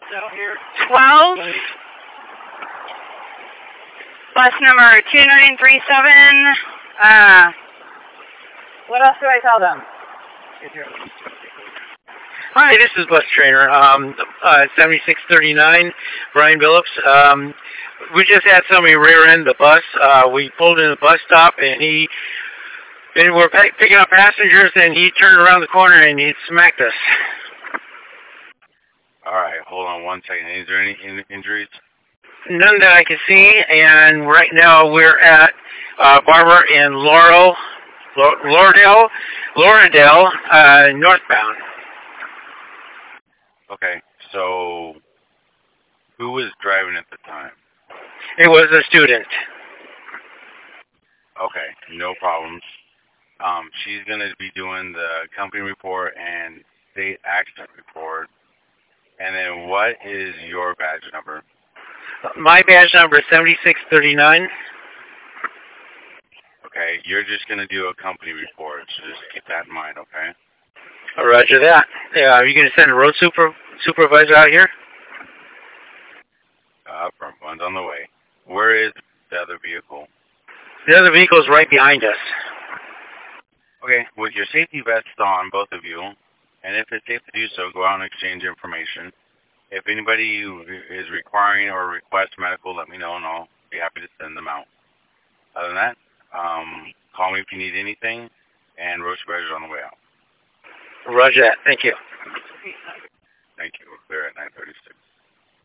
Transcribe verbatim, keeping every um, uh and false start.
twelve. Bus number two nine three seven. Uh, what else do I tell them? Hi, this is bus trainer, um, uh, seventy-six thirty-nine, Brian Billups. Um, we just had somebody rear-end the bus. Uh, we pulled in the bus stop, and he, and we're p- picking up passengers, and he turned around the corner and he smacked us. All right, hold on one second. Is there any in- injuries? None that I can see, and right now we're at uh, Barbara and Laurel, L- Lauredale, Lauredale, uh, northbound. Okay, so who was driving at the time? It was a student. Okay, no problems. Um, she's going to be doing the company report and state accident report. And then what is your badge number? My badge number is seventy-six thirty-nine. Okay, you're just going to do a company report, so just keep that in mind, okay? Roger that. Yeah, are you going to send a road super supervisor out here? Uh, front one's on the way. Where is the other vehicle? The other vehicle is right behind us. Okay, with your safety vests on, both of you, and if it's safe to do so, go out and exchange information. If anybody is requiring or requests medical, let me know, and I'll be happy to send them out. Other than that, um, call me if you need anything, and road supervisor's on the way out. Roger that. Thank you. Thank you. We're clear at nine thirty-six.